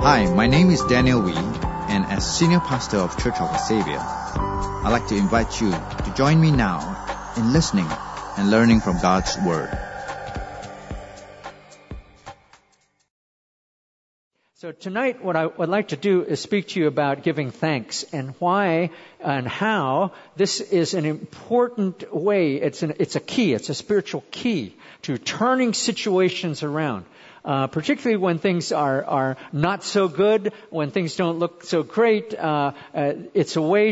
Hi, my name is Daniel Wee, and as Senior Pastor of Church of the Savior, I'd like to invite you to join me now in listening and learning from God's Word. So tonight what I would like to do is speak to you about giving thanks and why and how this is an important way. It's a key, it's a spiritual key to turning situations around. Particularly when things are not so good, when things don't look so great, it's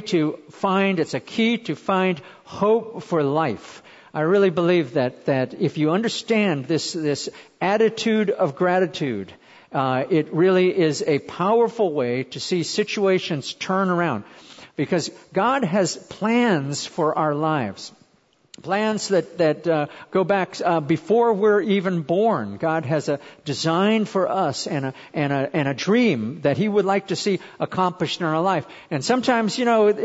a key to find hope for life. I really believe that if you understand this attitude of gratitude, it really is a powerful way to see situations turn around. Because God has plans for our lives. Plans that go back before we're even born. God has a design for us and a dream that He would like to see accomplished in our life. And sometimes,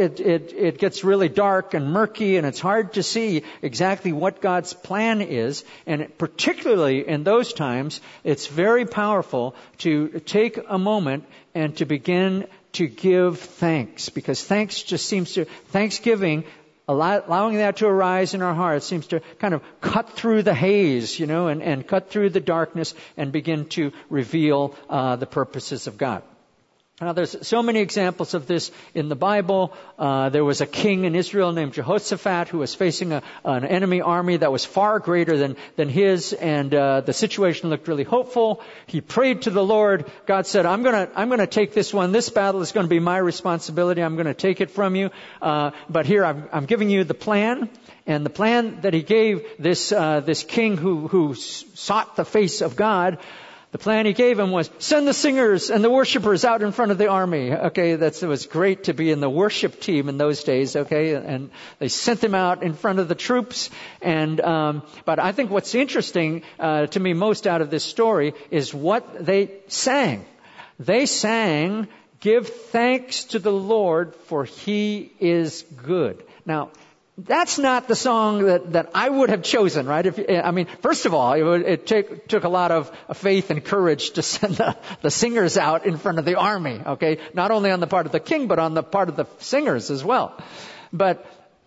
it gets really dark and murky, and it's hard to see exactly what God's plan is. And particularly in those times, it's very powerful to take a moment and to begin to give thanks, because Thanksgiving, allowing that to arise in our hearts seems to kind of cut through the haze, and cut through the darkness and begin to reveal the purposes of God. Now, there's so many examples of this in the Bible. There was a king in Israel named Jehoshaphat who was facing an enemy army that was far greater than his, and the situation looked really hopeful. He prayed to the Lord. God said, I'm gonna take this one. This battle is going to be my responsibility. I'm going to take it from you. But here I'm giving you the plan. And the plan that He gave this king who sought the face of God, the plan He gave him was, send the singers and the worshipers out in front of the army. Okay, it was great to be in the worship team in those days, okay, and they sent them out in front of the troops. And but I think what's interesting to me most out of this story is what they sang. They sang, give thanks to the Lord, for He is good. Now, that's not the song that I would have chosen, right? First of all, it took a lot of faith and courage to send the singers out in front of the army, okay? Not only on the part of the king, but on the part of the singers as well. But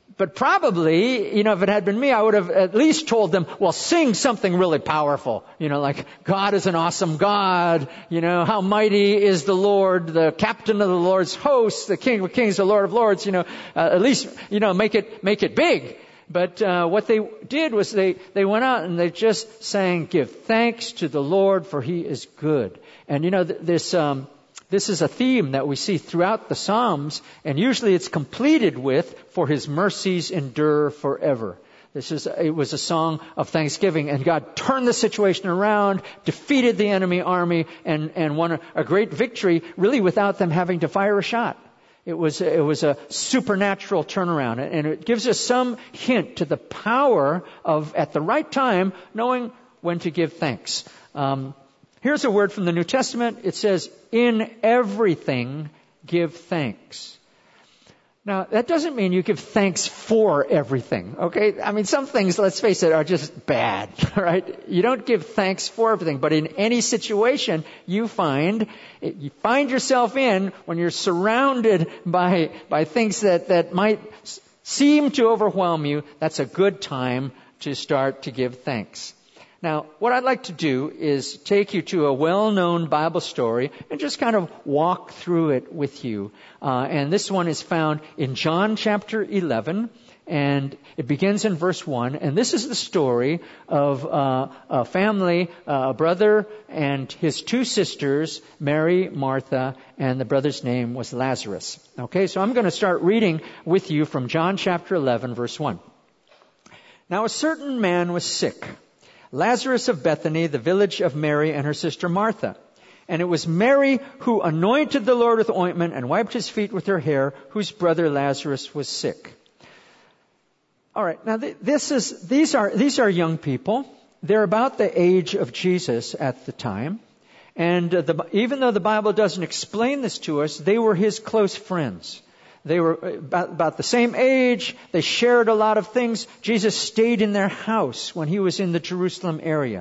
probably, if it had been me, I would have at least told them, well, sing something really powerful. Like, God is an awesome God. How mighty is the Lord, the captain of the Lord's hosts, the King of kings, the Lord of lords. At least, make it big. But what they did was they went out and they just sang, give thanks to the Lord, for He is good. And this is a theme that we see throughout the Psalms, and usually it's completed with, for His mercies endure forever. It was a song of thanksgiving, and God turned the situation around, defeated the enemy army, and won a great victory, really without them having to fire a shot. It was a supernatural turnaround, and it gives us some hint to the power of, at the right time, knowing when to give thanks. Here's a word from the New Testament. It says, in everything give thanks. Now, that doesn't mean you give thanks for everything, okay? Some things, let's face it, are just bad, right? You don't give thanks for everything, but in any situation you find yourself in, when you're surrounded by things that might seem to overwhelm you, that's a good time to start to give thanks. Now, what I'd like to do is take you to a well-known Bible story and just kind of walk through it with you. And this one is found in John chapter 11, and it begins in verse 1. And this is the story of a family, a brother and his two sisters, Mary, Martha, and the brother's name was Lazarus. Okay, so I'm going to start reading with you from John chapter 11, verse 1. Now a certain man was sick, Lazarus of Bethany, the village of Mary and her sister Martha. And it was Mary who anointed the Lord with ointment and wiped His feet with her hair, whose brother Lazarus was sick. All right, now these are young people. They're about the age of Jesus at the time. And even though the Bible doesn't explain this to us, they were His close friends. They were about the same age. They shared a lot of things. Jesus stayed in their house when He was in the Jerusalem area.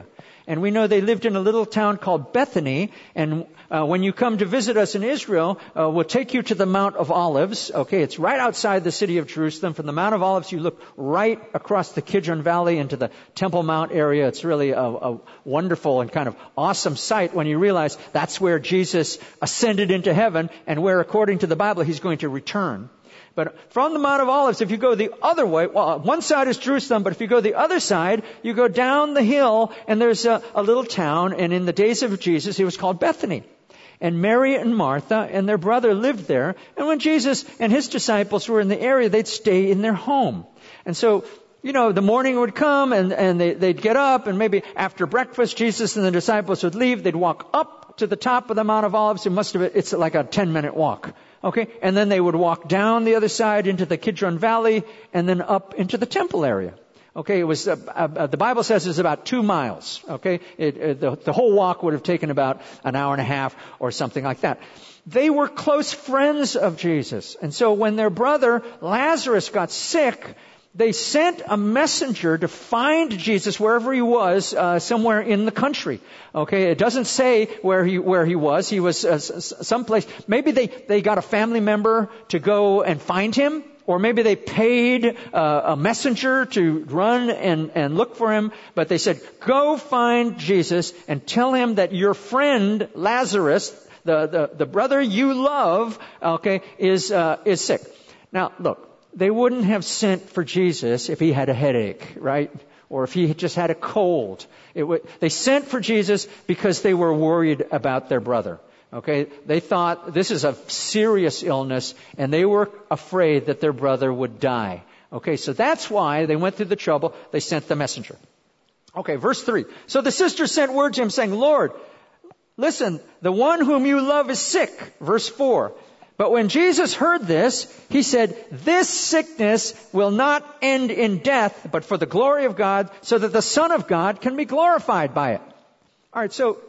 And we know they lived in a little town called Bethany. And when you come to visit us in Israel, we'll take you to the Mount of Olives. Okay, it's right outside the city of Jerusalem. From the Mount of Olives, you look right across the Kidron Valley into the Temple Mount area. It's really a wonderful and kind of awesome sight when you realize that's where Jesus ascended into heaven and where, according to the Bible, he's going to return. But from the Mount of Olives, if you go the other way, well, one side is Jerusalem, but if you go the other side, you go down the hill, and there's a little town, and in the days of Jesus, it was called Bethany. And Mary and Martha and their brother lived there, and when Jesus and his disciples were in the area, they'd stay in their home. And so, the morning would come, and they'd get up, and maybe after breakfast, Jesus and the disciples would leave. They'd walk up to the top of the Mount of Olives. It's like a 10-minute walk. Okay, and then they would walk down the other side into the Kidron Valley and then up into the temple area. Okay, it was the Bible says it's about 2 miles. Okay, the whole walk would have taken about an hour and a half or something like that. They were close friends of Jesus, and so when their brother Lazarus got sick, they sent a messenger to find Jesus wherever he was, somewhere in the country. Okay, it doesn't say where he was. He was someplace. Maybe they got a family member to go and find him, or maybe they paid a messenger to run and look for him. But they said, "Go find Jesus and tell him that your friend Lazarus, the brother you love, okay, is sick." Now, look. They wouldn't have sent for Jesus if he had a headache, right? Or if he just had a cold. They sent for Jesus because they were worried about their brother. Okay? They thought this is a serious illness, and they were afraid that their brother would die. Okay, so that's why they went through the trouble. They sent the messenger. Okay, verse 3. So the sisters sent word to him saying, "Lord, listen, the one whom you love is sick." Verse 4. But when Jesus heard this, he said, "This sickness will not end in death, but for the glory of God, so that the Son of God can be glorified by it." All right, so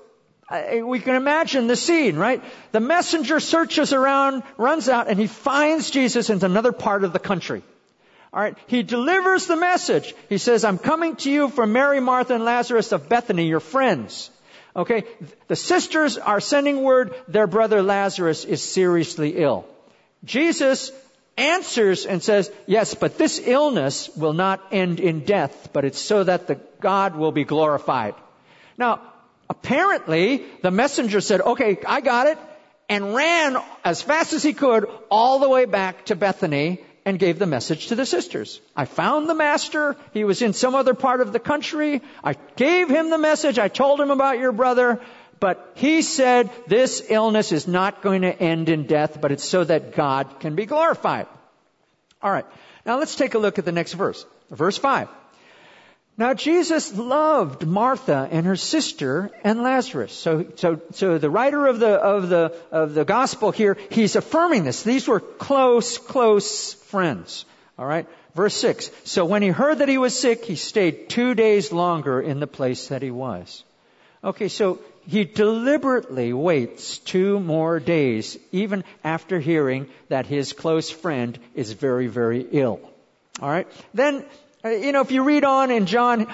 we can imagine the scene, right? The messenger searches around, runs out, and he finds Jesus in another part of the country. All right, he delivers the message. He says, "I'm coming to you from Mary, Martha, and Lazarus of Bethany, your friends." Okay, the sisters are sending word their brother Lazarus is seriously ill. Jesus answers and says, "Yes, but this illness will not end in death, but it's so that the God will be glorified." Now, apparently, the messenger said, "Okay, I got it," and ran as fast as he could all the way back to Bethany and gave the message to the sisters. "I found the master. He was in some other part of the country. I gave him the message. I told him about your brother. But he said this illness is not going to end in death, but it's so that God can be glorified." All right. Now let's take a look at the next verse. Verse 5. Now Jesus loved Martha and her sister and Lazarus. So the writer of the gospel here, he's affirming this. These were close friends. All right. Verse 6. So when he heard that he was sick, he stayed 2 days longer in the place that he was. Okay, so he deliberately waits 2 more days, even after hearing that his close friend is very, very ill. All right. Then, if you read on in John,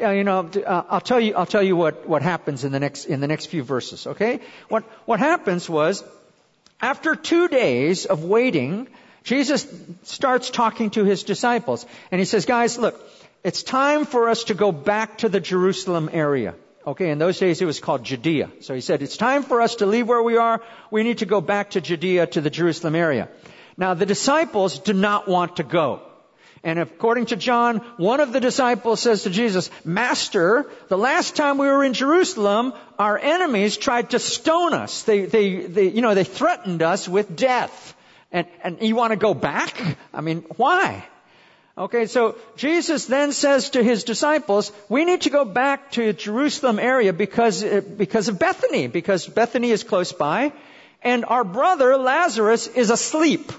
I'll tell you what happens in the next few verses. Okay. What happens was, after 2 days of waiting, Jesus starts talking to his disciples, and he says, "Guys, look, it's time for us to go back to the Jerusalem area." Okay, in those days it was called Judea. So he said, "It's time for us to leave where we are. We need to go back to Judea, to the Jerusalem area." Now, the disciples do not want to go. And according to John, one of the disciples says to Jesus, "Master, the last time we were in Jerusalem, our enemies tried to stone us. They threatened us with death. And you want to go back? I mean, why?" Okay, so Jesus then says to his disciples, "We need to go back to Jerusalem area because of Bethany, because Bethany is close by, and our brother Lazarus is asleep."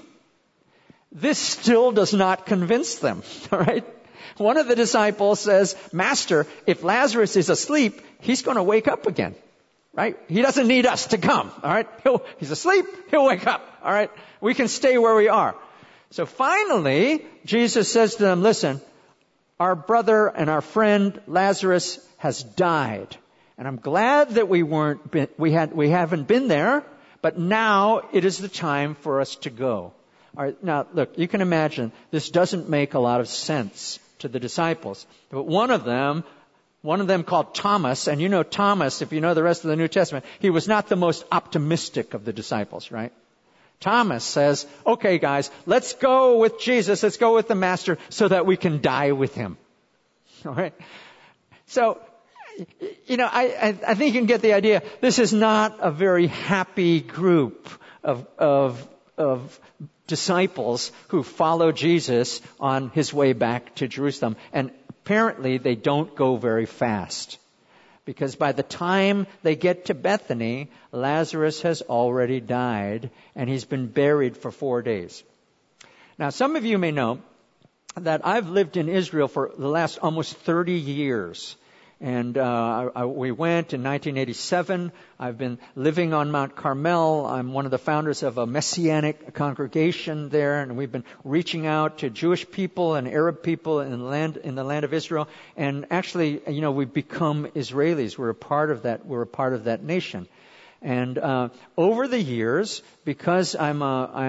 This still does not convince them, all right? One of the disciples says, "Master, if Lazarus is asleep, he's going to wake up again, right? He doesn't need us to come, all right? He's asleep, he'll wake up, all right? We can stay where we are." So finally, Jesus says to them, "Listen, our brother and our friend Lazarus has died. And I'm glad that we haven't been there, but now it is the time for us to go. All right, now look, you can imagine this doesn't make a lot of sense to the disciples. But one of them called Thomas, and you know Thomas, if you know the rest of the New Testament, he was not the most optimistic of the disciples, right? Thomas says, okay guys, let's go with Jesus, let's go with the Master so that we can die with him. All right? So, you know, I think you can get the idea. This is not a very happy group of disciples who follow Jesus on his way back to Jerusalem. And apparently they don't go very fast. Because by the time they get to Bethany, Lazarus has already died and he's been buried for 4 days. Now, some of you may know that I've lived in Israel for the last almost 30 years. And we went in 1987. I've been living on Mount Carmel. I'm one of the founders of a Messianic congregation there, and we've been reaching out to Jewish people and Arab people in the land of Israel. And actually, you know, we've become Israelis. We're a part of that nation. And over the years, because I'm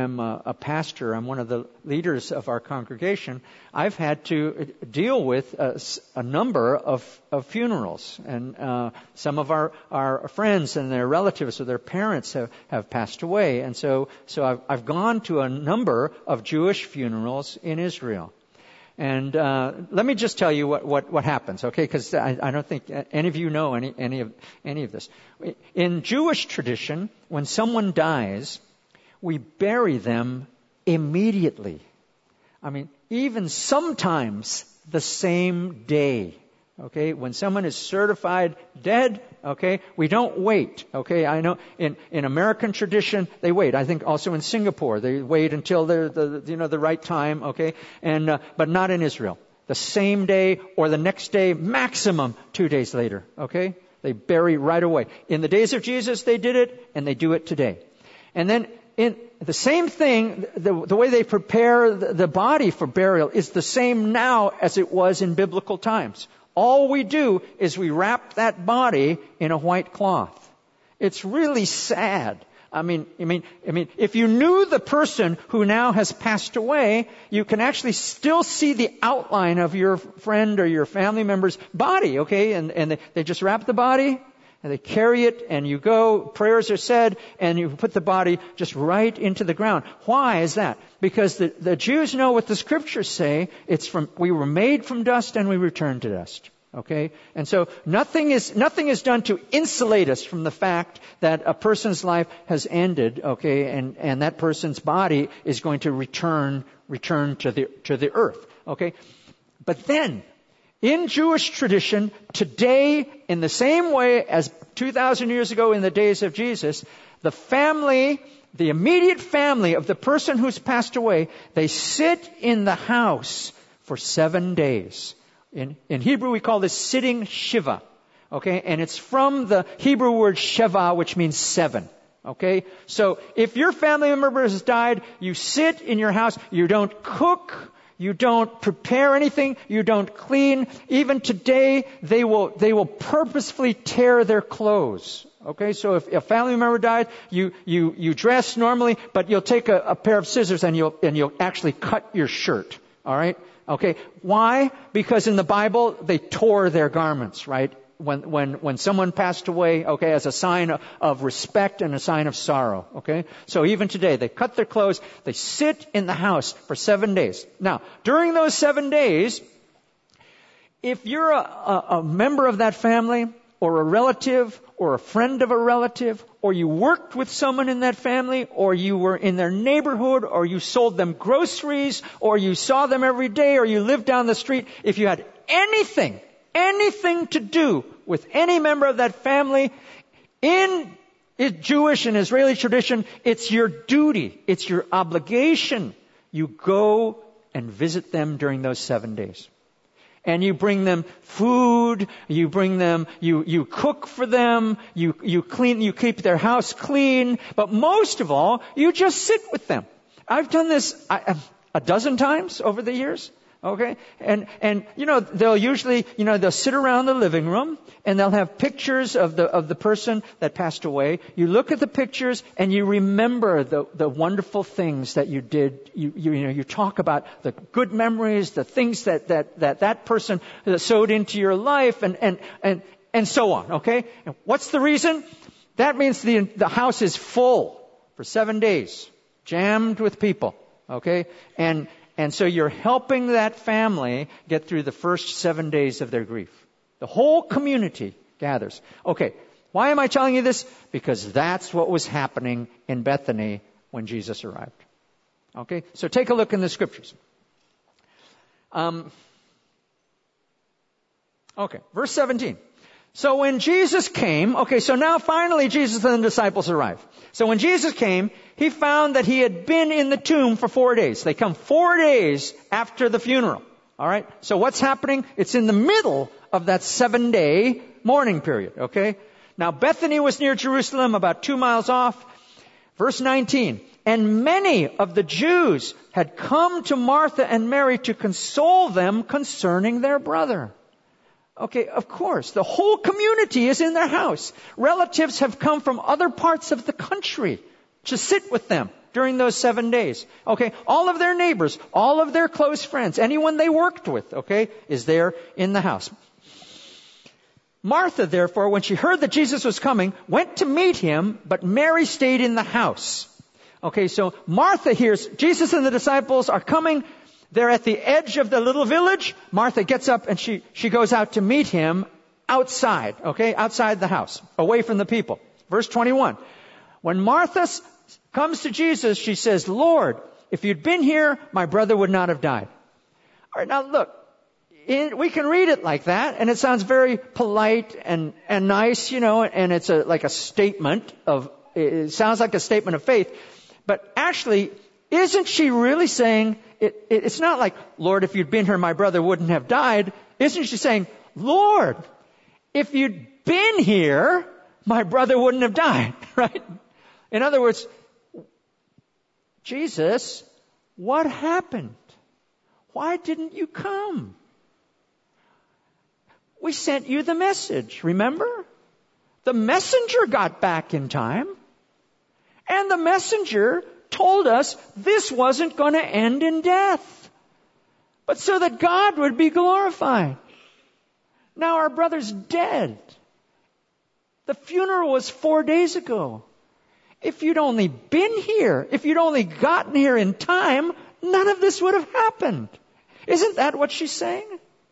a pastor, I'm one of the leaders of our congregation, I've had to deal with a number of funerals. And some of our friends and their relatives or their parents have passed away. And so I've gone to a number of Jewish funerals in Israel. And let me just tell you what happens, okay? Because I don't think any of you know any of this. In Jewish tradition, when someone dies, we bury them immediately. I mean, even sometimes the same day. Okay, when someone is certified dead, okay, we don't wait. Okay, I know in American tradition they wait. I think also in Singapore they wait until the right time. Okay, and but not in Israel. The same day or the next day, maximum 2 days later. Okay, they bury right away. In the days of Jesus they did it, and they do it today. And then in the same thing, the way they prepare the body for burial is the same now as it was in biblical times. All we do is we wrap that body in a white cloth. It's really sad. I mean, if you knew the person who now has passed away, you can actually still see the outline of your friend or your family member's body, okay? And they just wrap the body, and they carry it, and you go, prayers are said, and you put the body just right into the ground. Why is that? Because the Jews know what the scriptures say. We were made from dust and we return to dust. Okay? And so nothing is done to insulate us from the fact that a person's life has ended, okay, and that person's body is going to return to the earth. Okay? But then, in Jewish tradition, today, in the same way as 2,000 years ago in the days of Jesus, the immediate family of the person who's passed away, they sit in the house for 7 days. In Hebrew, we call this sitting Shiva. Okay? And it's from the Hebrew word Sheva, which means 7. Okay? So, if your family member has died, you sit in your house, you don't cook, you don't prepare anything. You don't clean. Even today, they will purposefully tear their clothes. Okay, so if a family member died, you dress normally, but you'll take a pair of scissors and you'll actually cut your shirt. All right. Okay. Why? Because in the Bible they tore their garments. Right. When someone passed away, okay, as a sign of respect and a sign of sorrow, okay? So even today, they cut their clothes, they sit in the house for 7 days. Now, during those 7 days, if you're a member of that family, or a relative, or a friend of a relative, or you worked with someone in that family, or you were in their neighborhood, or you sold them groceries, or you saw them every day, or you lived down the street, if you had anything to do with any member of that family, in Jewish and Israeli tradition, it's your duty, it's your obligation. You go and visit them during those 7 days. And you bring them food, you cook for them, you clean, you keep their house clean, but most of all, you just sit with them. I've done this a dozen times over the years. Okay? And they'll usually, they'll sit around the living room and they'll have pictures of the person that passed away. You look at the pictures and you remember the wonderful things that you did. You talk about the good memories, the things that person sowed into your life and so on. Okay? And what's the reason? That means the house is full for 7 days, jammed with people. Okay? And so you're helping that family get through the first 7 days of their grief. The whole community gathers. Okay, why am I telling you this? Because that's what was happening in Bethany when Jesus arrived. Okay, so take a look in the scriptures. Okay, verse 17. So when Jesus came, so now finally Jesus and the disciples arrived. So when Jesus came, he found that he had been in the tomb for 4 days. They come 4 days after the funeral. All right? So what's happening? It's in the middle of that 7-day mourning period. Okay? Now Bethany was near Jerusalem, about 2 miles off. Verse 19. And many of the Jews had come to Martha and Mary to console them concerning their brother. Okay, of course, the whole community is in their house. Relatives have come from other parts of the country to sit with them during those 7 days. Okay, all of their neighbors, all of their close friends, anyone they worked with, is there in the house. Martha, therefore, when she heard that Jesus was coming, went to meet him, but Mary stayed in the house. Okay, so Martha hears Jesus and the disciples are coming. They're at the edge of the little village. Martha gets up and she goes out to meet him outside, outside the house, away from the people. Verse 21. When Martha comes to Jesus, she says, Lord, if you'd been here, my brother would not have died. All right, now look, we can read it like that, and it sounds very polite and nice, and it's like a statement it sounds like a statement of faith. But actually, isn't she really saying, it's not like, Lord, if you'd been here, my brother wouldn't have died. Isn't she saying, Lord, if you'd been here, my brother wouldn't have died, right? In other words, Jesus, what happened? Why didn't you come? We sent you the message, remember? The messenger got back in time, and the messenger told us this wasn't going to end in death, but so that God would be glorified. Now our brother's dead. The funeral was 4 days ago. If you'd only been here, if you'd only gotten here in time, none of this would have happened. Isn't that what she's saying?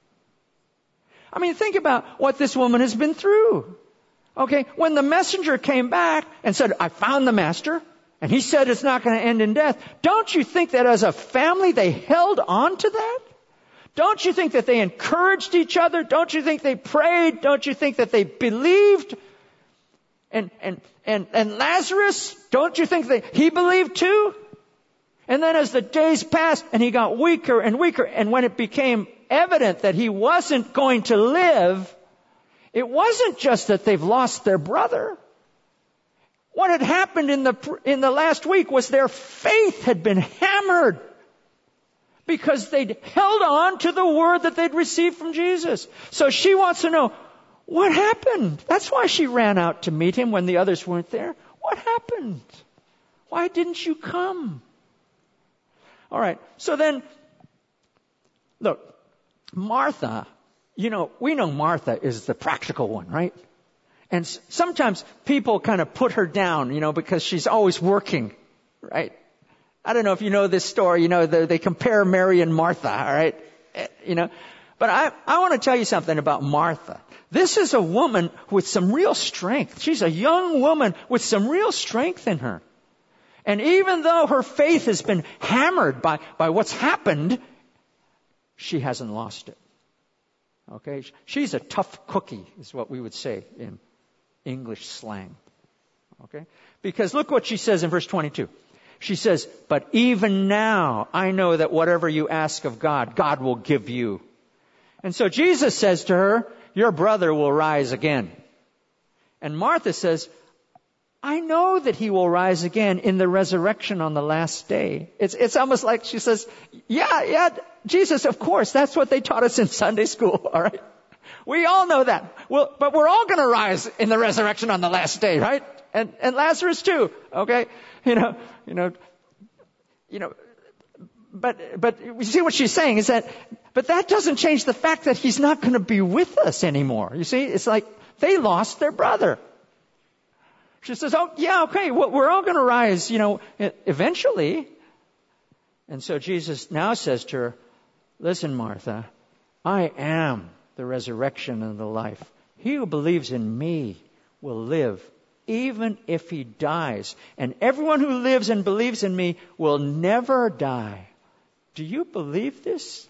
I mean, think about what this woman has been through. Okay, when the messenger came back and said, I found the master, and he said it's not going to end in death, don't you think that as a family they held on to that? Don't you think that they encouraged each other? Don't you think they prayed? Don't you think that they believed? And Lazarus, don't you think that he believed too? And then as the days passed and he got weaker and weaker, and when it became evident that he wasn't going to live, it wasn't just that they've lost their brother. What had happened in the last week was their faith had been hammered because they'd held on to the word that they'd received from Jesus. So she wants to know, what happened? That's why she ran out to meet him when the others weren't there. What happened? Why didn't you come? All right, so then, look, Martha, we know Martha is the practical one, right? And sometimes people kind of put her down, because she's always working, right? I don't know if you know this story, they compare Mary and Martha, all right? But I want to tell you something about Martha. This is a woman with some real strength. She's a young woman with some real strength in her. And even though her faith has been hammered by what's happened, she hasn't lost it. Okay? She's a tough cookie, is what we would say in English slang. Okay? Because look what she says in verse 22. She says, but even now I know that whatever you ask of God, God will give you. And so Jesus says to her, your brother will rise again. And Martha says, I know that he will rise again in the resurrection on the last day. It's almost like she says, yeah, Jesus, of course, that's what they taught us in Sunday school, all right? We all know that. Well, but we're all going to rise in the resurrection on the last day, right? And Lazarus too, okay? But you see what she's saying is that, but that doesn't change the fact that he's not going to be with us anymore. You see, it's like they lost their brother. She says, oh, yeah, okay, well, we're all going to rise, eventually. And so Jesus now says to her, listen, Martha, I am the resurrection and the life. He who believes in me will live, even if he dies. And everyone who lives and believes in me will never die. Do you believe this?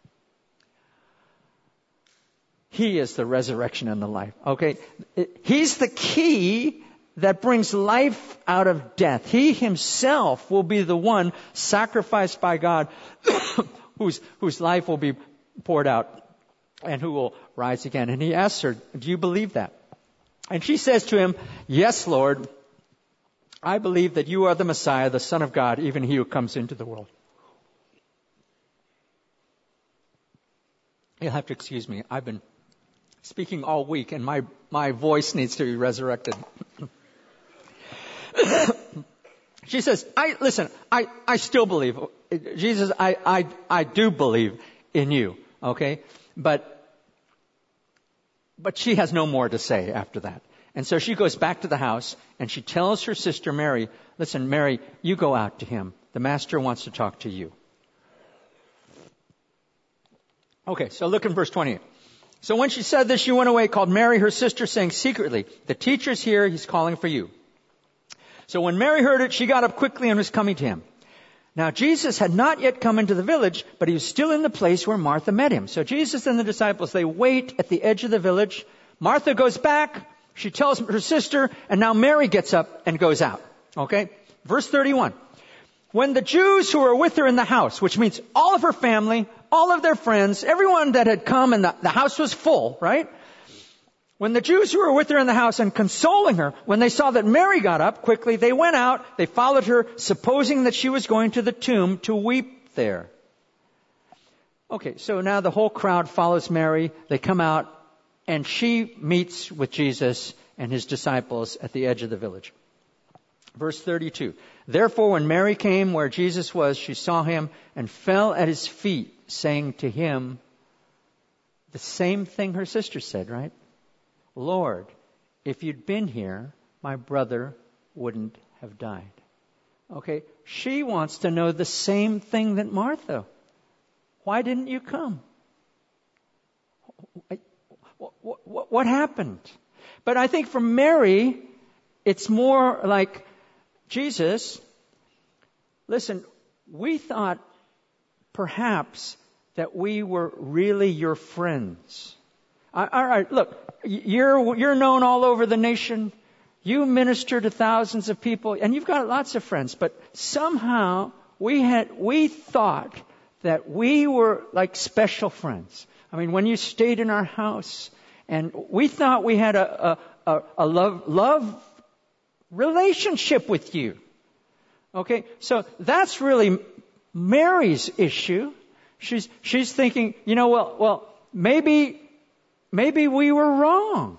He is the resurrection and the life. Okay? He's the key that brings life out of death. He himself will be the one sacrificed by God whose life will be poured out and who will rise again. And he asks her, do you believe that? And she says to him, yes, Lord, I believe that you are the Messiah, the Son of God, even he who comes into the world. You'll have to excuse me. I've been speaking all week and my voice needs to be resurrected. She says, I still believe. Jesus, I do believe in you. Okay? But she has no more to say after that. And so she goes back to the house and she tells her sister Mary, listen, Mary, you go out to him. The master wants to talk to you. Okay, so look in verse 28. So when she said this, she went away, called Mary, her sister, saying secretly, the teacher's here, he's calling for you. So when Mary heard it, she got up quickly and was coming to him. Now Jesus had not yet come into the village, but he was still in the place where Martha met him. So Jesus and the disciples, they wait at the edge of the village. Martha goes back, she tells her sister, and now Mary gets up and goes out. Okay? Verse 31. When the Jews who were with her in the house, which means all of her family, all of their friends, everyone that had come, and the house was full, right? When the Jews who were with her in the house and consoling her, when they saw that Mary got up quickly, they went out, they followed her, supposing that she was going to the tomb to weep there. Okay, so now the whole crowd follows Mary. They come out, and she meets with Jesus and his disciples at the edge of the village. Verse 32. Therefore, when Mary came where Jesus was, she saw him and fell at his feet, saying to him the same thing her sister said, right? Lord, if you'd been here, my brother wouldn't have died. Okay, she wants to know the same thing that Martha. Why didn't you come? What happened? But I think for Mary, it's more like, Jesus, listen, we thought perhaps that we were really your friends. All right, look, you're known all over the nation. You minister to thousands of people, and you've got lots of friends. But somehow we thought that we were like special friends. I mean, when you stayed in our house, and we thought we had a love relationship with you. Okay, so that's really Mary's issue. She's thinking, well, maybe we were wrong.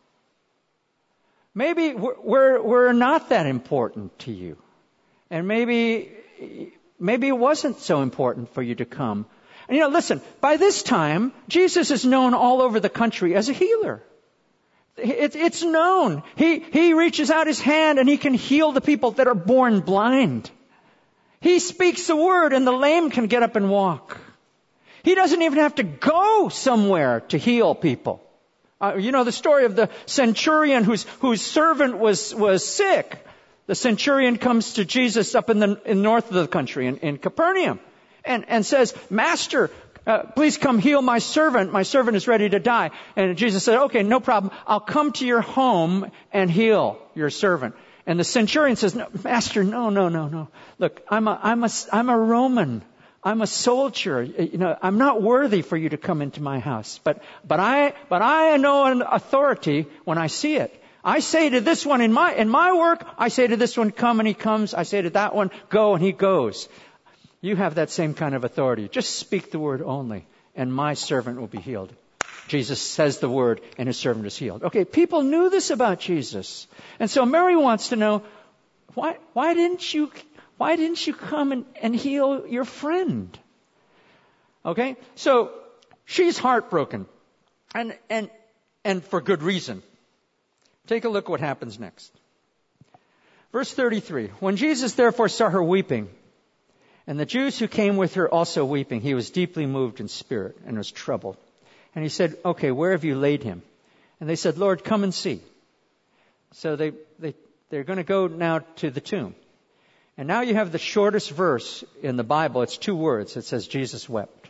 Maybe we're not that important to you. And maybe it wasn't so important for you to come. And listen, by this time, Jesus is known all over the country as a healer. It's known. He reaches out his hand and he can heal the people that are born blind. He speaks the word and the lame can get up and walk. He doesn't even have to go somewhere to heal people. The story of the centurion whose servant was sick. The centurion comes to Jesus up in the north of the country, in Capernaum, and says, Master, please come heal my servant. My servant is ready to die. And Jesus said, okay, no problem. I'll come to your home and heal your servant. And the centurion says, no, Master, no. Look, I'm a Roman. I'm a soldier. I'm not worthy for you to come into my house. But I know an authority when I see it. I say to this one in my work, I say to this one, come, and he comes. I say to that one, go, and he goes. You have that same kind of authority. Just speak the word only, and my servant will be healed. Jesus says the word, and his servant is healed. Okay, people knew this about Jesus. And so Mary wants to know, why didn't you come and heal your friend? Okay, so she's heartbroken, and for good reason. Take a look what happens next. Verse 33, when Jesus therefore saw her weeping, and the Jews who came with her also weeping, he was deeply moved in spirit and was troubled. And he said, okay, where have you laid him? And they said, Lord, come and see. So they're going to go now to the tomb. And now you have the shortest verse in the Bible. It's 2 words. It says, Jesus wept.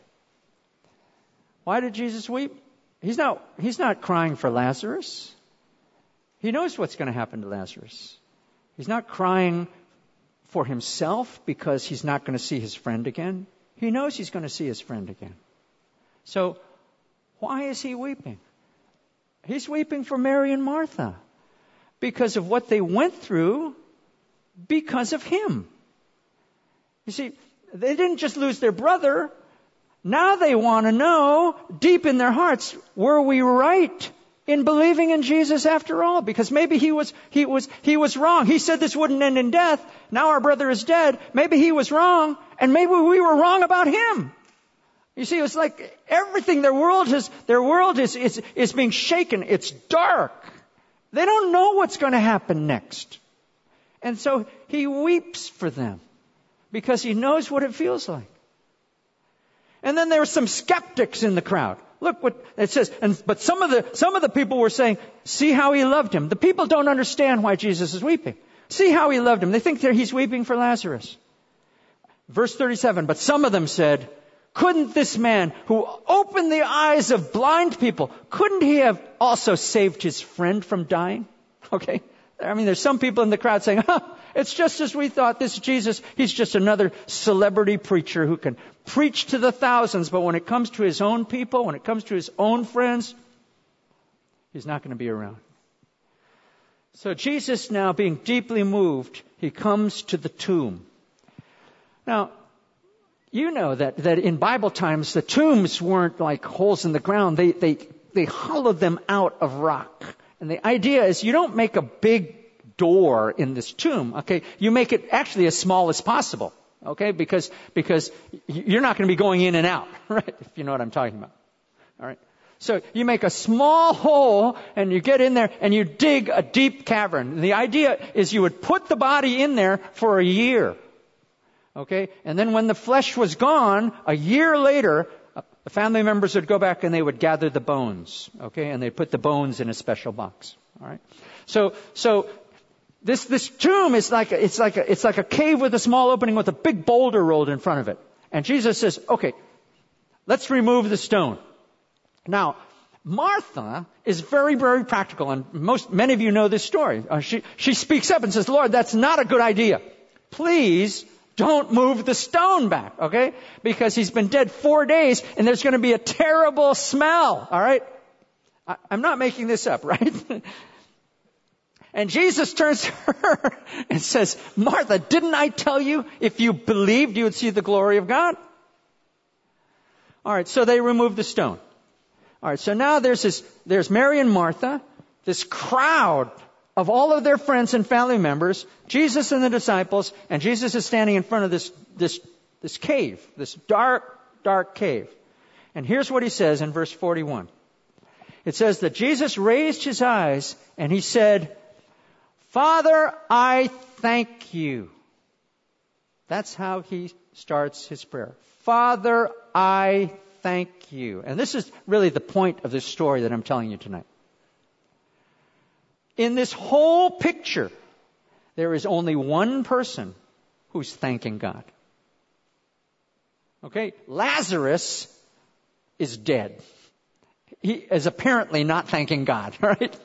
Why did Jesus weep? He's not crying for Lazarus. He knows what's going to happen to Lazarus. He's not crying for himself because he's not going to see his friend again. He knows he's going to see his friend again. So why is he weeping? He's weeping for Mary and Martha because of what they went through because of him. You see, they didn't just lose their brother. Now they want to know deep in their hearts, were we right in believing in Jesus after all? Because maybe he was wrong. He said this wouldn't end in death. Now our brother is dead. Maybe he was wrong, and maybe we were wrong about him. You see, it's like everything, their world is being shaken. It's dark. They don't know what's going to happen next. And so he weeps for them because he knows what it feels like. And then there are some skeptics in the crowd. Look what it says. But some of the people were saying, see how he loved him. The people don't understand why Jesus is weeping. See how he loved him. They think that he's weeping for Lazarus. Verse 37, but some of them said, couldn't this man who opened the eyes of blind people, couldn't he have also saved his friend from dying? Okay. I mean, there's some people in the crowd saying, it's just as we thought. This Jesus, he's just another celebrity preacher who can preach to the thousands. But when it comes to his own people, when it comes to his own friends, he's not going to be around. So Jesus, now being deeply moved, he comes to the tomb. Now, you know that in Bible times, the tombs weren't like holes in the ground. They hollowed them out of rock. And the idea is you don't make a big door in this tomb, okay? You make it actually as small as possible, okay? Because you're not going to be going in and out, right? If you know what I'm talking about. All right. So you make a small hole and you get in there and you dig a deep cavern. And the idea is you would put the body in there for a year. Okay? And then when the flesh was gone, a year later, the family members would go back and they would gather the bones. Okay? And they put the bones in a special box. All right? So this tomb is like a cave with a small opening with a big boulder rolled in front of it. And Jesus says, okay, let's remove the stone. Now, Martha is very, very practical, and many of you know this story. She speaks up and says, Lord, that's not a good idea. Please don't move the stone back, okay? Because he's been dead 4 days, and there's going to be a terrible smell, all right? I'm not making this up, right? And Jesus turns to her and says, Martha, didn't I tell you if you believed you would see the glory of God? All right, so they remove the stone. All right, so now there's Mary and Martha, this crowd of all of their friends and family members, Jesus and the disciples, and Jesus is standing in front of this cave, this dark, dark cave. And here's what he says in verse 41. It says that Jesus raised his eyes and he said, Father, I thank you. That's how he starts his prayer. Father, I thank you. And this is really the point of this story that I'm telling you tonight. In this whole picture, there is only one person who's thanking God. Okay? Lazarus is dead. He is apparently not thanking God, right?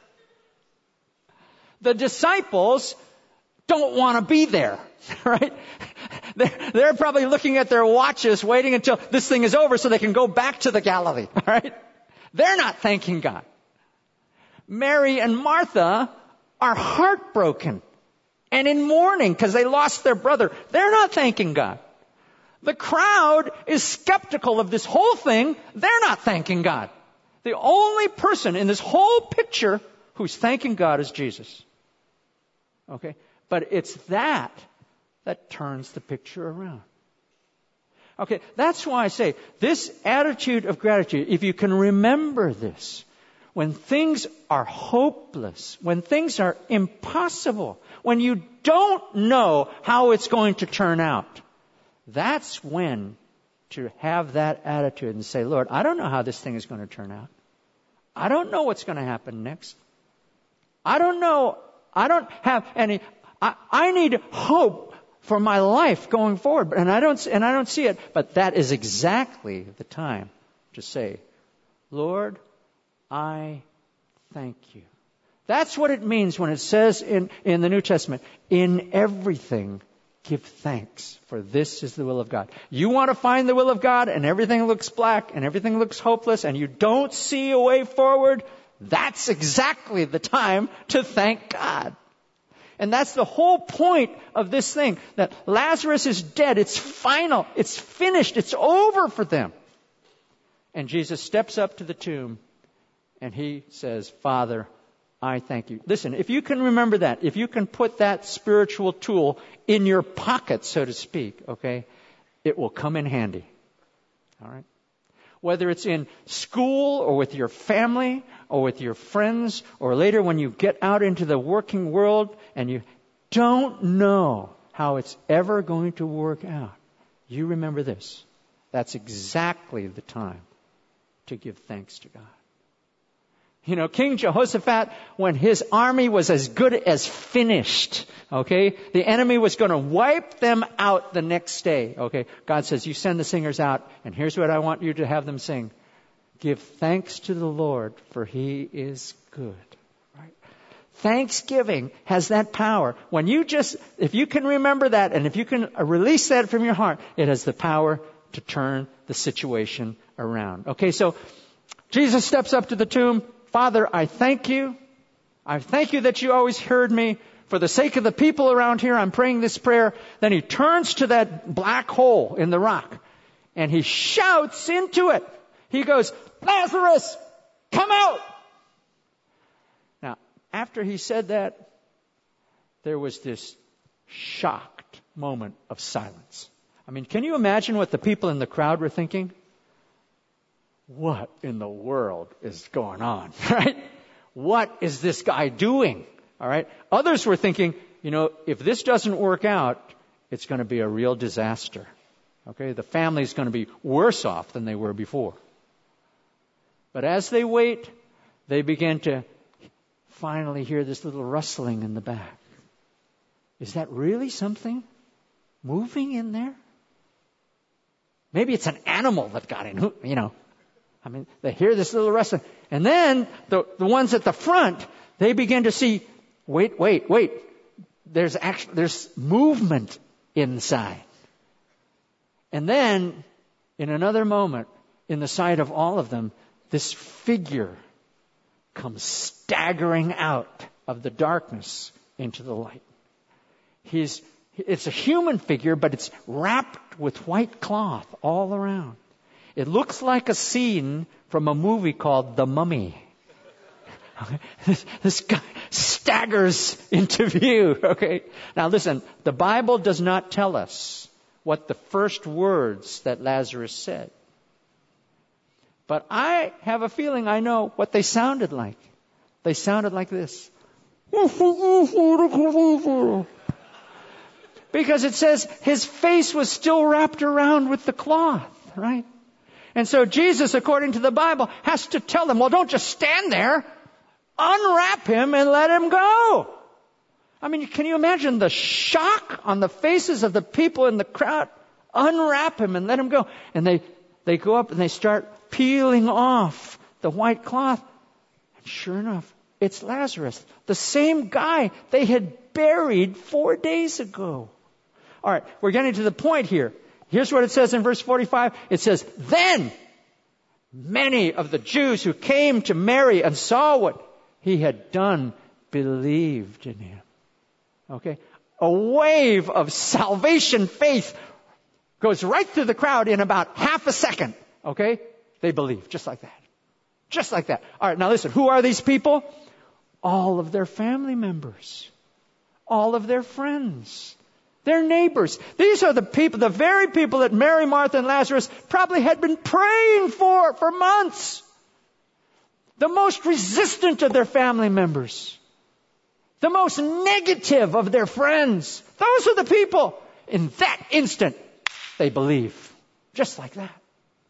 The disciples don't want to be there, right? They're probably looking at their watches, waiting until this thing is over so they can go back to the Galilee, right? They're not thanking God. Mary and Martha are heartbroken and in mourning because they lost their brother. They're not thanking God. The crowd is skeptical of this whole thing. They're not thanking God. The only person in this whole picture who's thanking God is Jesus. Okay? But it's that turns the picture around. Okay, that's why I say this attitude of gratitude, if you can remember this, when things are hopeless, when things are impossible, when you don't know how it's going to turn out, that's when to have that attitude and say, Lord, I don't know how this thing is going to turn out. I don't know what's going to happen next. I don't know. I don't have any. I need hope for my life going forward, and I don't see it. But that is exactly the time to say, Lord, I thank you. That's what it means when it says in the New Testament, in everything give thanks, for this is the will of God. You want to find the will of God and everything looks black and everything looks hopeless and you don't see a way forward, that's exactly the time to thank God. And that's the whole point of this thing, that Lazarus is dead. It's final. It's finished. It's over for them. And Jesus steps up to the tomb and he says, Father, I thank you. Listen, if you can remember that, if you can put that spiritual tool in your pocket, so to speak, okay, it will come in handy. All right? Whether it's in school or with your family or with your friends or later when you get out into the working world and you don't know how it's ever going to work out, you remember this. That's exactly the time to give thanks to God. You know, King Jehoshaphat, when his army was as good as finished, okay, the enemy was going to wipe them out the next day, okay. God says, you send the singers out, and here's what I want you to have them sing. Give thanks to the Lord, for He is good. Right? Thanksgiving has that power. If you can remember that, and if you can release that from your heart, it has the power to turn the situation around. Okay, so Jesus steps up to the tomb. Father, I thank you. I thank you that you always heard me. For the sake of the people around here, I'm praying this prayer. Then he turns to that black hole in the rock and he shouts into it. He goes, Lazarus, come out. Now, after he said that, there was this shocked moment of silence. I mean, can you imagine what the people in the crowd were thinking? What in the world is going on, right? What is this guy doing? All right. Others were thinking, if this doesn't work out, it's going to be a real disaster. Okay. The family's going to be worse off than they were before. But as they wait, they begin to finally hear this little rustling in the back. Is that really something moving in there? Maybe it's an animal that got in, I mean, they hear this little rustling. And then the ones at the front, they begin to see, wait. There's movement inside. And then, in another moment, in the sight of all of them, this figure comes staggering out of the darkness into the light. It's a human figure, but it's wrapped with white cloth all around. It looks like a scene from a movie called The Mummy. This guy staggers into view, okay? Now listen, the Bible does not tell us what the first words that Lazarus said. But I have a feeling I know what they sounded like. They sounded like this. Because it says his face was still wrapped around with the cloth, right? And so Jesus, according to the Bible, has to tell them, well, don't just stand there. Unwrap him and let him go. I mean, can you imagine the shock on the faces of the people in the crowd? Unwrap him and let him go. And they go up and they start peeling off the white cloth. And sure enough, it's Lazarus, the same guy they had buried 4 days ago. All right, we're getting to the point here. Here's what it says in verse 45. It says, then many of the Jews who came to Mary and saw what he had done believed in him. Okay? A wave of salvation faith goes right through the crowd in about half a second. Okay? They believe, just like that. Just like that. All right, now listen, who are these people? All of their family members. All of their friends. Their neighbors. These are the people, the very people that Mary, Martha, and Lazarus probably had been praying for months. The most resistant of their family members. The most negative of their friends. Those are the people. In that instant, they believe. Just like that.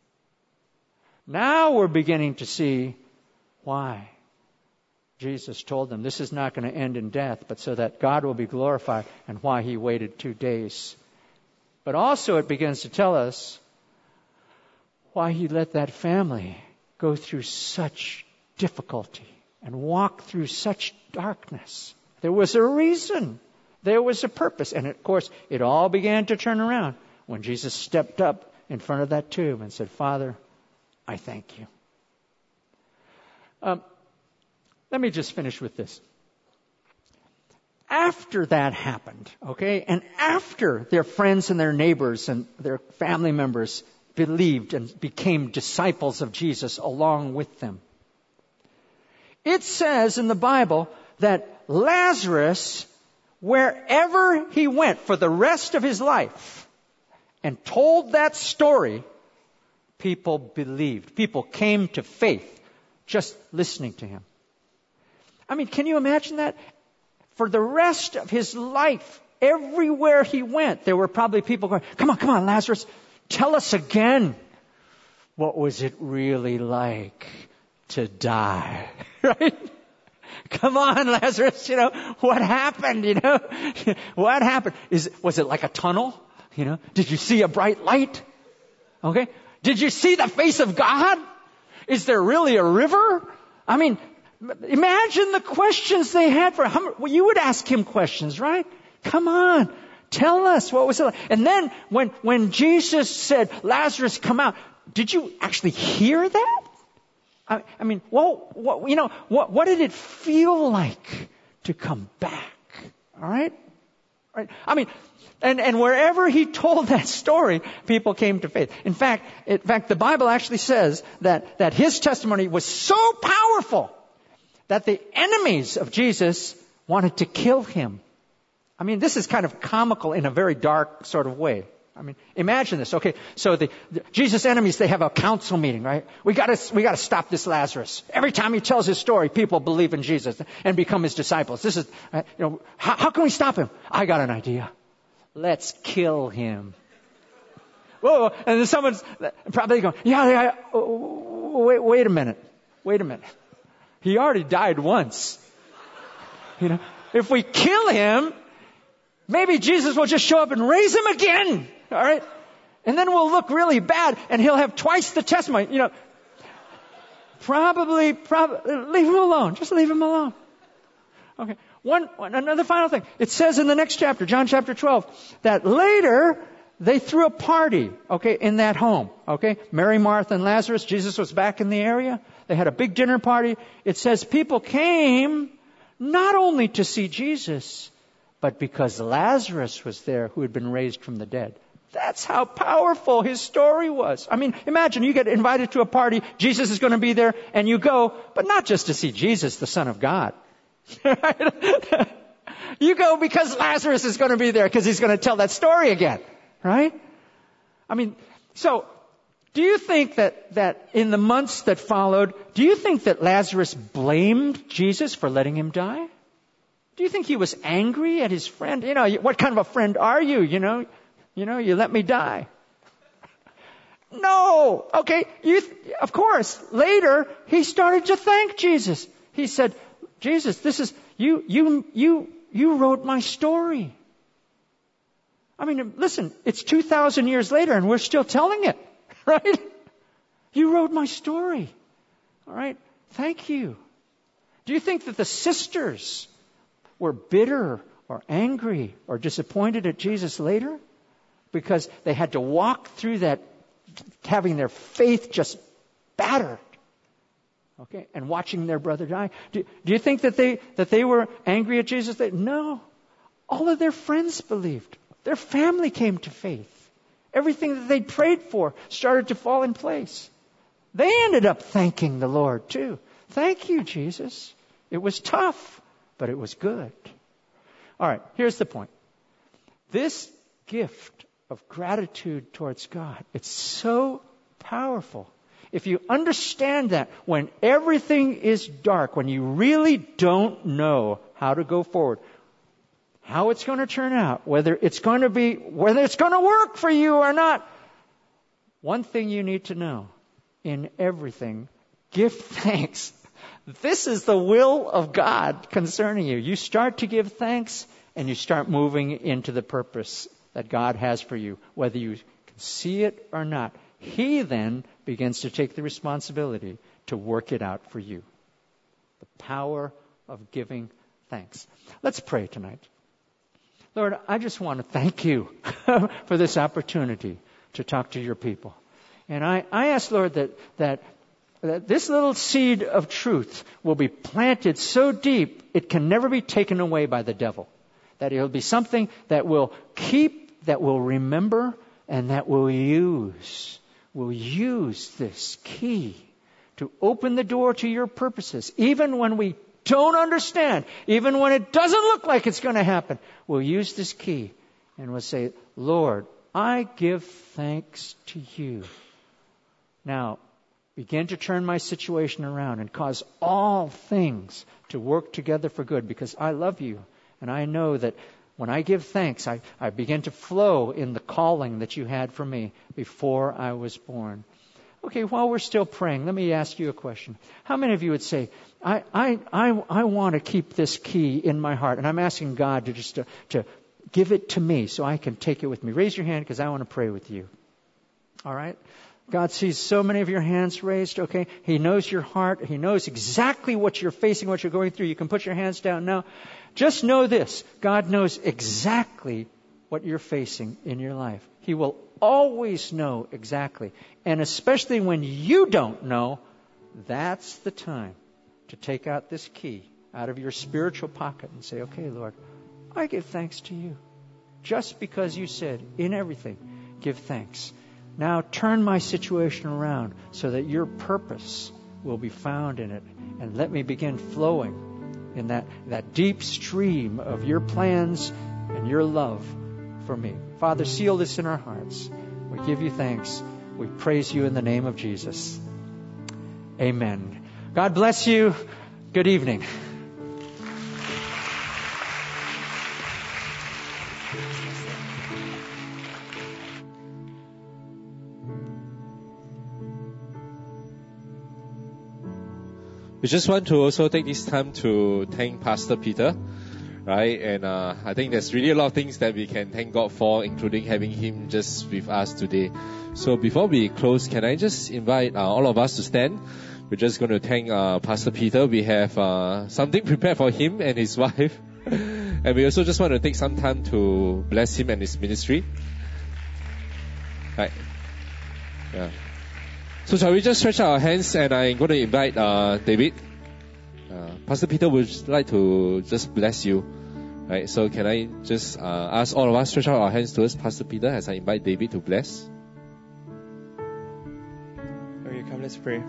Now we're beginning to see why Jesus told them this is not going to end in death, but so that God will be glorified, and why he waited 2 days. But also it begins to tell us why he let that family go through such difficulty and walk through such darkness. There was a reason. There was a purpose. And of course, it all began to turn around when Jesus stepped up in front of that tomb and said, Father, I thank you. Let me just finish with this. After that happened, okay, and after their friends and their neighbors and their family members believed and became disciples of Jesus along with them, it says in the Bible that Lazarus, wherever he went for the rest of his life and told that story, people believed. People came to faith just listening to him. I mean, can you imagine that? For the rest of his life, everywhere he went, there were probably people going, come on, Lazarus, tell us again. What was it really like to die? Right? Come on, Lazarus, what happened, What happened? Was it like a tunnel? Did you see a bright light? Okay? Did you see the face of God? Is there really a river? I mean, imagine the questions they had for him. Well, you would ask him questions, right? Come on, tell us, what was it like? And then when Jesus said, Lazarus, come out, did you actually hear that? I mean, what did it feel like to come back? All right? Right? I mean, and wherever he told that story, people came to faith. In fact, the Bible actually says that his testimony was so powerful that the enemies of Jesus wanted to kill him. I mean, this is kind of comical in a very dark sort of way. I mean, imagine this. Okay, so the Jesus' enemies, they have a council meeting, right? We got to stop this Lazarus. Every time he tells his story, people believe in Jesus and become his disciples. This is, how can we stop him? I got an idea. Let's kill him. Whoa! And then someone's probably going, yeah. Wait a minute. He already died once. If we kill him, maybe Jesus will just show up and raise him again. All right? And then we'll look really bad and he'll have twice the testimony. Probably, leave him alone. Just leave him alone. Okay. Another final thing. It says in the next chapter, John chapter 12, that later they threw a party, okay, in that home. Okay. Mary, Martha, and Lazarus. Jesus was back in the area. They had a big dinner party. It says people came not only to see Jesus, but because Lazarus was there who had been raised from the dead. That's how powerful his story was. I mean, imagine you get invited to a party, Jesus is going to be there, and you go, but not just to see Jesus, the Son of God. You go because Lazarus is going to be there, because he's going to tell that story again. Right? I mean, so, do you think that in the months that followed, do you think that Lazarus blamed Jesus for letting him die? Do you think he was angry at his friend? What kind of a friend are you? You let me die. No. Okay. Of course, later he started to thank Jesus. He said, Jesus, this is, you wrote my story. I mean, listen, it's 2,000 years later and we're still telling it, right? You wrote my story. All right. Thank you. Do you think that the sisters were bitter or angry or disappointed at Jesus later? Because they had to walk through that, having their faith just battered. Okay, and watching their brother die. Do you think that they were angry at Jesus? No. All of their friends believed. Their family came to faith. Everything that they prayed for started to fall in place. They ended up thanking the Lord too. Thank you, Jesus. It was tough, but it was good. All right, here's the point. This gift of gratitude towards God, it's so powerful. If you understand that when everything is dark, when you really don't know how to go forward, how it's going to turn out, whether it's going to work for you or not, one thing you need to know, in everything, give thanks. This is the will of God concerning you. You start to give thanks and you start moving into the purpose that God has for you, whether you can see it or not. He then begins to take the responsibility to work it out for you. The power of giving thanks. Let's pray tonight. Lord, I just want to thank you for this opportunity to talk to your people. And I ask, Lord, that this little seed of truth will be planted so deep it can never be taken away by the devil. That it will be something that will keep, that will remember, and that will use. Will use this key to open the door to your purposes, even when we don't understand, even when it doesn't look like it's going to happen. We'll use this key and we'll say, Lord, I give thanks to you. Now, begin to turn my situation around and cause all things to work together for good, because I love you and I know that when I give thanks, I begin to flow in the calling that you had for me before I was born. Okay, while we're still praying, let me ask you a question. How many of you would say, I want to keep this key in my heart, and I'm asking God to give it to me so I can take it with me? Raise your hand because I want to pray with you. All right? God sees so many of your hands raised, okay? He knows your heart. He knows exactly what you're facing, what you're going through. You can put your hands down now. Just know this. God knows exactly what you're facing in your life. He will always know exactly. And especially when you don't know, that's the time to take out this key out of your spiritual pocket and say, okay, Lord, I give thanks to you. Just because you said, in everything, give thanks. Now turn my situation around so that your purpose will be found in it. And let me begin flowing in that deep stream of your plans and your love for me. Father, seal this in our hearts. We give you thanks. We praise you in the name of Jesus. Amen. God bless you. Good evening. We just want to also take this time to thank Pastor Peter, right? And I think there's really a lot of things that we can thank God for, including having him just with us today. So before we close, can I just invite all of us to stand? We're just going to thank Pastor Peter. We have something prepared for him and his wife. And we also just want to take some time to bless him and his ministry. Right. Yeah. So shall we just stretch out our hands, and I'm going to invite David. Pastor Peter would like to just bless you. Right. So can I just ask all of us stretch out our hands towards Pastor Peter as I invite David to bless? Okay, come, let's pray.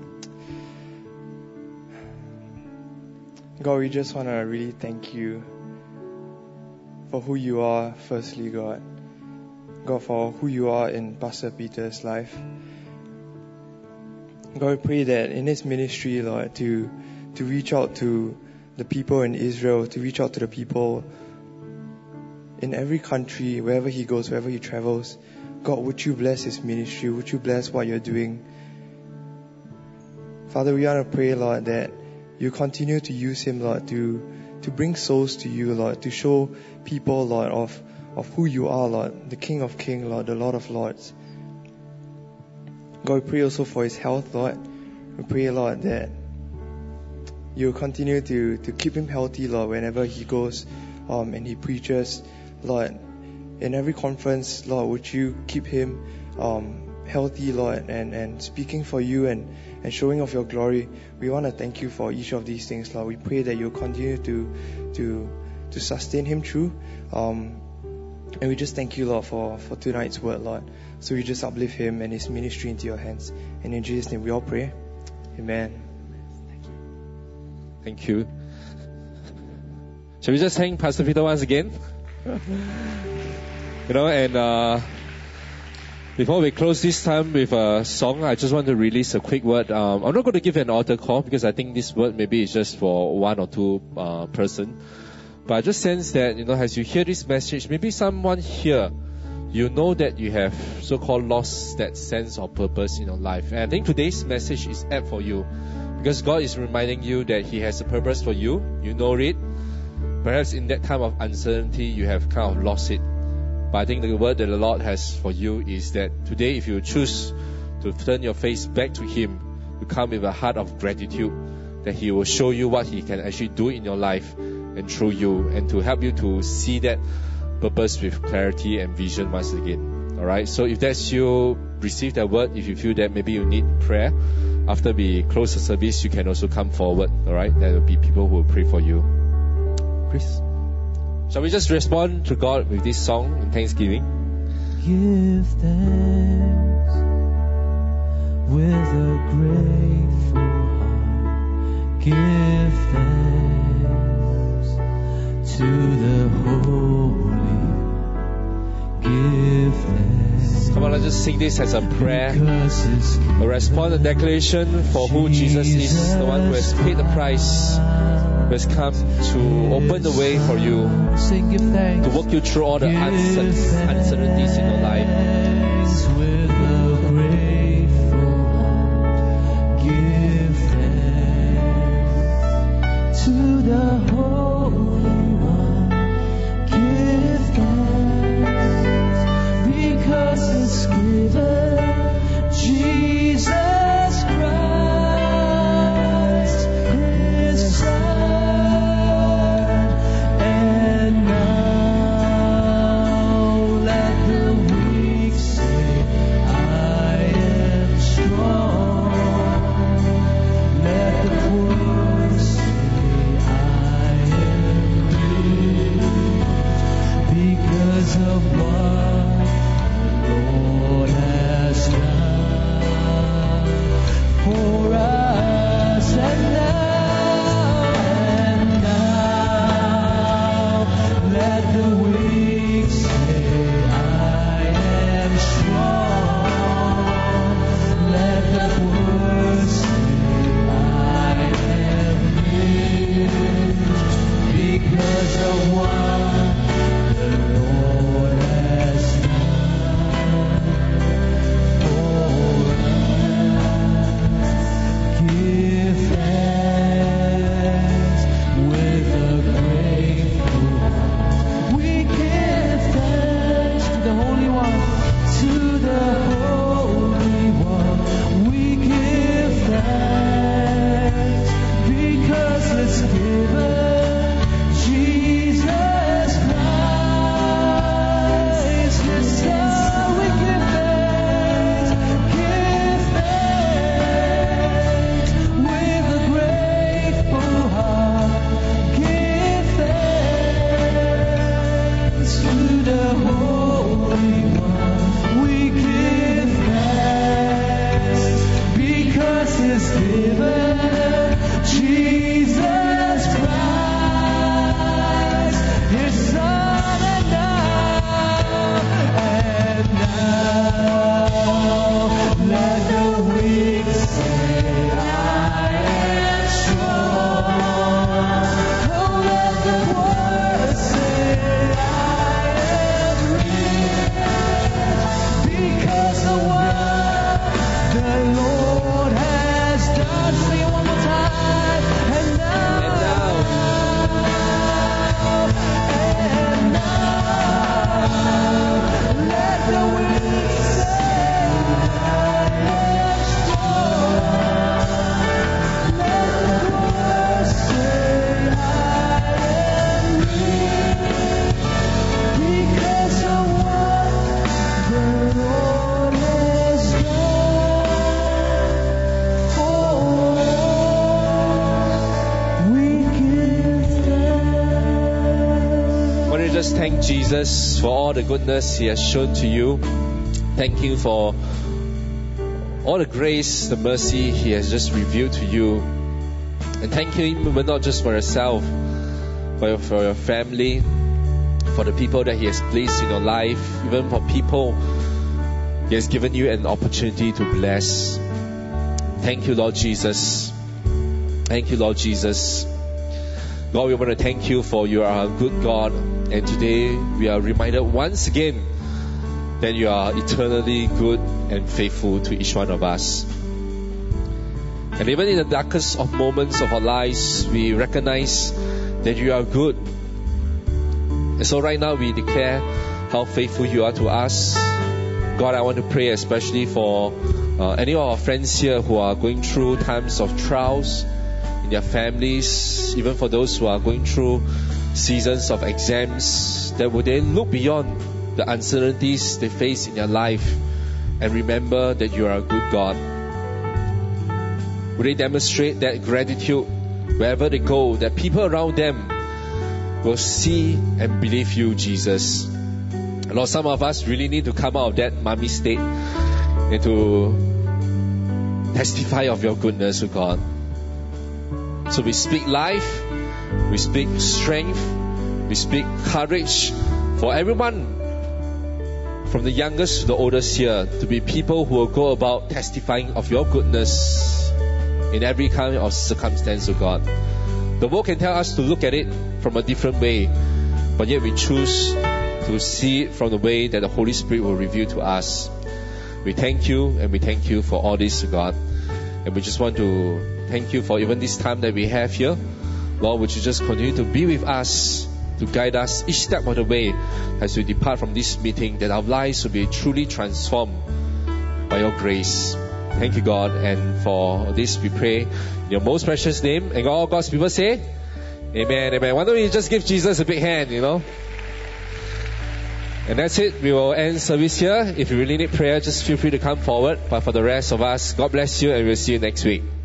God, we just want to really thank you for who you are, firstly, God. God, for who you are in Pastor Peter's life. God, we pray that in his ministry, Lord, to reach out to the people in Israel, to reach out to the people in every country, wherever he goes, wherever he travels. God, would you bless his ministry? Would you bless what you're doing? Father, we want to pray, Lord, that you continue to use him, Lord, to bring souls to you, Lord, to show people, Lord, of who you are, Lord, the King of Kings, Lord, the Lord of Lords. God, we pray also for his health, Lord. We pray, Lord, that you continue to keep him healthy, Lord, whenever he goes and he preaches. Lord, in every conference, Lord, would you keep him healthy, Lord, and speaking for you and showing off your glory. We want to thank you for each of these things, Lord. We pray that you'll continue to sustain him through. And we just thank you, Lord, for tonight's word, Lord. So we just uplift him and his ministry into your hands. And in Jesus' name we all pray. Amen. Thank you. Shall we just thank Pastor Peter once again? And before we close this time with a song, I just want to release a quick word. I'm not going to give an altar call because I think this word maybe is just for one or two person. But I just sense that, as you hear this message, maybe someone here, that you have so-called lost that sense of purpose in your life. And I think today's message is apt for you because God is reminding you that He has a purpose for you. You know it. Perhaps in that time of uncertainty, you have kind of lost it. But I think the word that the Lord has for you is that today, if you choose to turn your face back to Him, to come with a heart of gratitude, that He will show you what He can actually do in your life and through you, and to help you to see that purpose with clarity and vision once again. Alright, so if that's you, receive that word. If you feel that maybe you need prayer, after we close the service, you can also come forward. Alright, there will be people who will pray for you. Chris? Shall we just respond to God with this song in thanksgiving? Give thanks with a grateful heart. Give thanks to the Holy. Give thanks. Come on, let's just sing this as a prayer. A response and declaration for who Jesus is, the one who has paid the price, who has come to open the way for you, to walk you through all the uncertainties in your life. With a grateful heart, give thanks to the Holy One. Give thanks because it's given Jesus Christ, His Son. And now let the weak say, I am Jesus, for all the goodness He has shown to you. Thank you for all the grace, the mercy He has just revealed to you. And thank you even not just for yourself, but for your family, for the people that He has placed in your life, even for people He has given you an opportunity to bless. Thank you, Lord Jesus. Thank you, Lord Jesus. Lord, we want to thank you for you are a good God. And today we are reminded once again that you are eternally good and faithful to each one of us. And even in the darkest of moments of our lives, we recognize that you are good. And so right now we declare how faithful you are to us. God, I want to pray especially for any of our friends here who are going through times of trials in their families, even for those who are going through seasons of exams, that would they look beyond the uncertainties they face in their life and remember that you are a good God. Would they demonstrate that gratitude wherever they go, that people around them will see and believe you, Jesus. And Lord, some of us really need to come out of that mummy state and to testify of your goodness, O God. So we speak life, we speak strength, we speak courage for everyone from the youngest to the oldest here, to be people who will go about testifying of your goodness in every kind of circumstance, O God. The world can tell us to look at it from a different way, but yet we choose to see it from the way that the Holy Spirit will reveal to us. We thank you, and we thank you for all this, God. And we just want to thank you for even this time that we have here. Lord, would you just continue to be with us, to guide us each step of the way as we depart from this meeting, that our lives will be truly transformed by your grace. Thank you, God. And for this we pray in your most precious name. And all God's people say, amen, amen. Why don't we just give Jesus a big hand, And that's it. We will end service here. If you really need prayer, just feel free to come forward. But for the rest of us, God bless you, and we'll see you next week.